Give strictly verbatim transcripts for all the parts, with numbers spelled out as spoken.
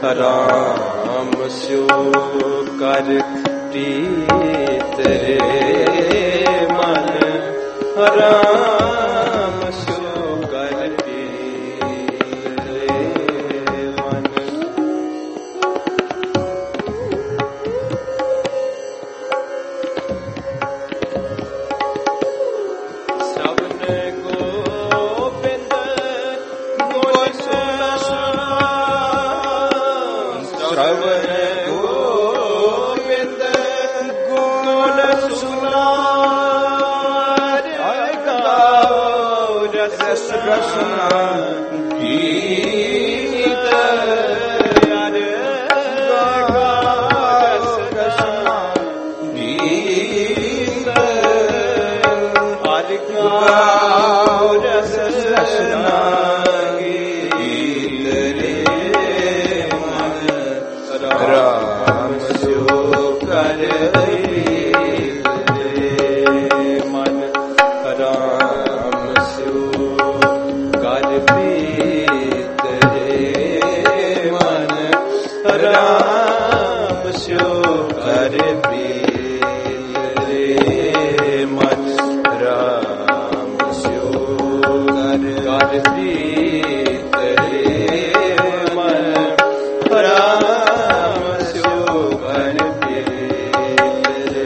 ਰਾਮ ਸਿਓ ਕਰ ਪ੍ਰੀਤ ਰੇ ਮਨ, ਰਾਮ ਸਿਓ ਕਰ ਪ੍ਰੀਤ ਰੇ ਮਨ। ਸਭਨ ਗੋਬਿੰਦ ਗੁਣ ਸੁਣਾ, ਸਭਨ ਗੋਬਿੰਦ ਗੁਣ ਸੁਣਾ, ਰਸ ਰਸਨਾ ਗੀਤ ਅਰ ਗਾਸ ਰਸਨਾ ਗੀਤ ਅਰ ਗਾਉ ਰਸ ਰਸਨਾ ਗੀਤ ਰੇ ਮਨ, ਰਾਮ ਸਿਓ ਕਰ ਪ੍ਰੀਤ ਰੇ ਮਨ, ਰਾਮ ਸਿਓ ਕਰ ਪ੍ਰੀਤ ਰੇ ਮਨ, ਰਾਮ ਸਿਓ ਕਰ ਪ੍ਰੀਤ ਰੇ ਮਨ, ਰਾਮ ਸਿਓ ਕਰ ਕਰ ਪ੍ਰੀਤ ਰੇ ਮਨ, ਰਾਮ ਸਿਓ ਕਰ ਪ੍ਰੀਤ ਰੇ।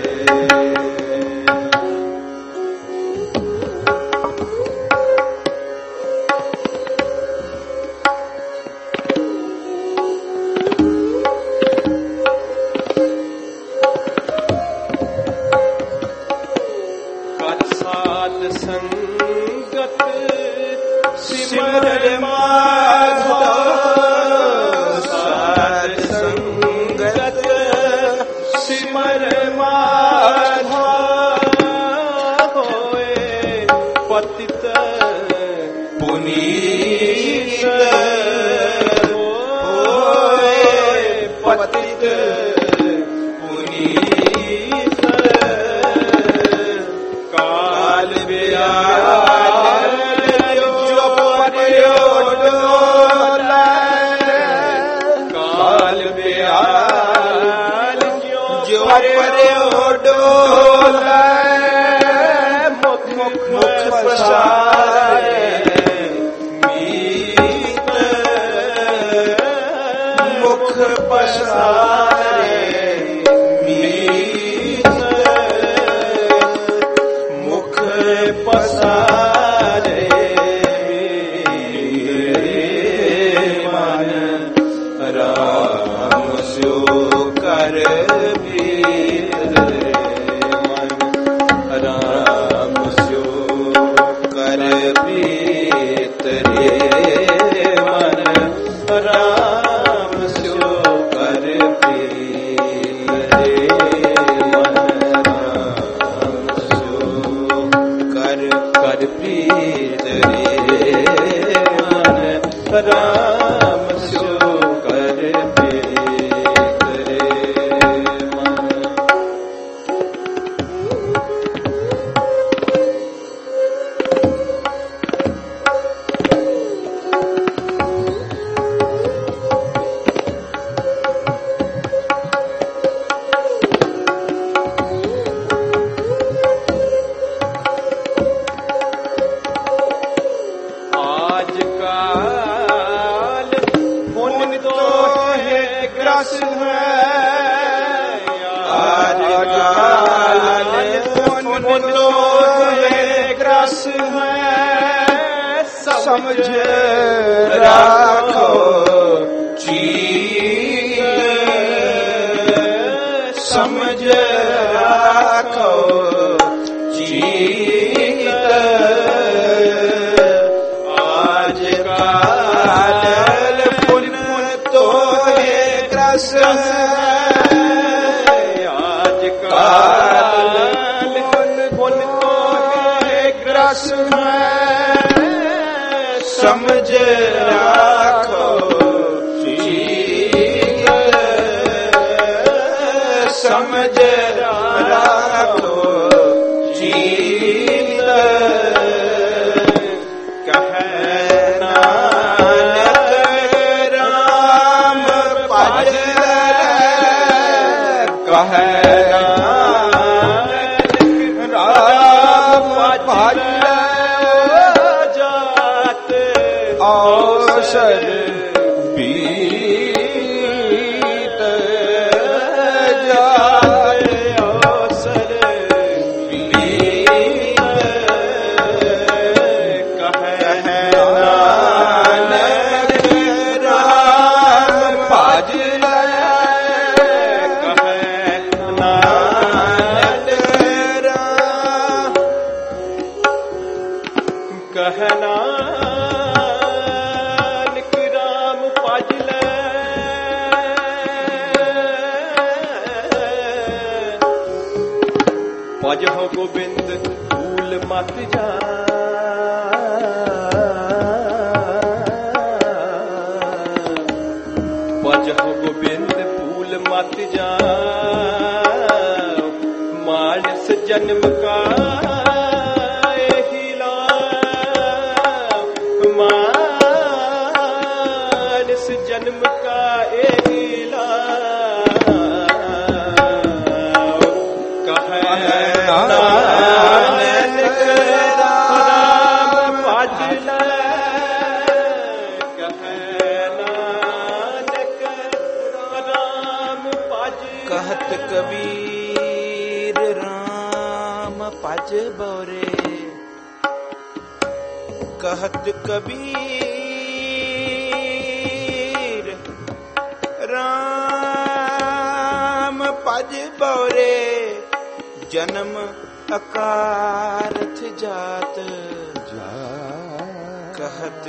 ਕਰ ਸਾਧ ਸੰਗਤ ਸਿਮਰ ਮਾਧੋ, ਸਾਧ ਸੰਗਤ ਸਿਮਰ ਮਾਧੋ, ਹੋਏ ਪਤਿਤ ਪੁਨੀਤ, ਹੋਏ ਪਤਿਤ ਪੁਨੀਤ, ਕਾਲ ਬਿਆਲ ਜੋ ਪਰਿਓ ਡੋਲੇ, ਕਾਲ ਬਿਆਲ ਜੋ ਪਰਿਓ ਡੋਲੇ, ਮੁਖ ਮੁਖ ਮੁਖ ਪਸਾਰੇ ਮੀਤ, ਮੁਖ ਪਸਾਰੇ ਮੀਤ, ਮੁਖ ਪਸਾਰੇ ਮਨ, ਰਾਮ ਸਿਓ ਕਰ ਪ੍ਰੀਤ ਰੇ ਮਨ, ਰਾਮ ਸਿਓ ਕਰ ਪ੍ਰੀਤ ਰੇ ਮਨ, ਰਾਮ ਸਿਓ ਕਰ ਪ੍ਰੀਤ ਰੇ ਮਨ, ਰਾਮ ਸਿਓ ਕਰ ਕਰ ਪ੍ਰੀਤ ਰੇ ਮਨ, ਰਾਮ ਸਿਓ ਕਰ ਪ੍ਰੀਤ ਰੇ ਮਨ। आज काल पुन तो है ग्रस है, आज काल पुन तो है ग्रस है, समझ राखो चीत, समझ राखो चीत, आज काल पुन तो है ग्रस है, आज काल पुन तो है ग्रस है, समझ राखो चीत, समझ राखो चीत, कहे नानक राम अवसर बीत जाए, अवसर बीत कहे नानक राम भज ले, कहे नानक राम, कहे नानक राम भज ले, भज हो गोबिंद भूल मत जा, भज हो गोबिंद भूल मत जा, मानस जन्म का एहि लाभ, मानस जन्म का एहि लाभ, कहे नानक राम भज ले, कहे नानक राम भज ले। कहत कबीर राम भज बोरे, कहत कबीर राम भज बोरे, जन्म अकारथ जात, कहत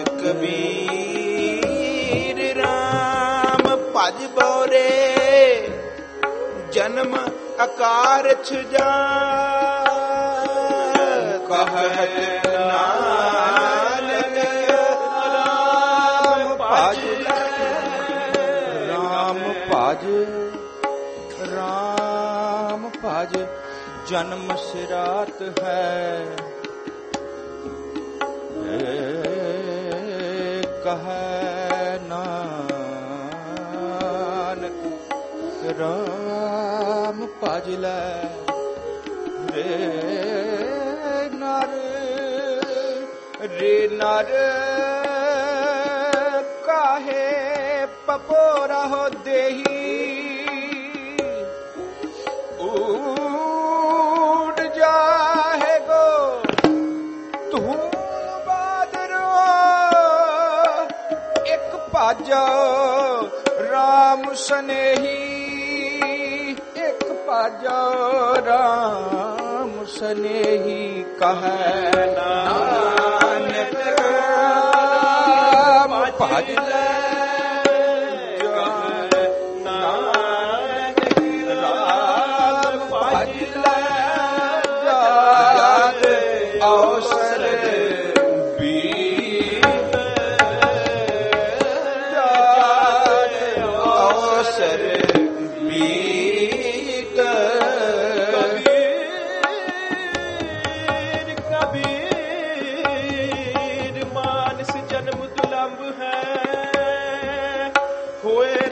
कबीर राम भज बोरे, जन्म अकारथ जात, कहत नानक राम भज ले, राम भज राम भज, जन्म सिरात है, कहे नानक राम भज ले, रे नर रे नर काहे पपोरा हो देही, उड़ जाहे गो तू बादरो, एक पाजो राम सनेही, एक पाजो राम सनेही, कहे नानक राम भज ले, अवसर बीत जाए, अवसर बीत, कबीर कबीर मानस जन्म दुलंभ है, होए